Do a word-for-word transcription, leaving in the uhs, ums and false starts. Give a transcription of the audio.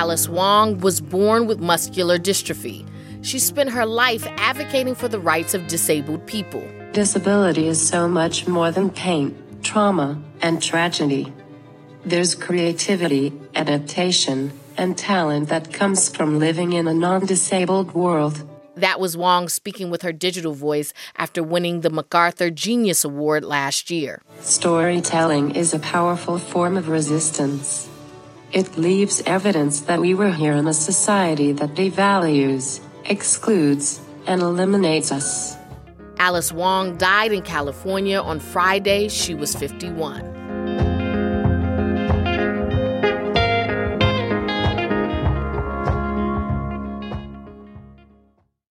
Alice Wong was born with muscular dystrophy. She spent her life advocating for the rights of disabled people. Disability is so much more than pain, trauma, and tragedy. There's creativity, adaptation, and talent that comes from living in a non-disabled world. That was Wong speaking with her digital voice after winning the MacArthur Genius Award last year. Storytelling is a powerful form of resistance. It leaves evidence that we were here in a society that devalues, excludes, and eliminates us. Alice Wong died in California on Friday. She was fifty-one.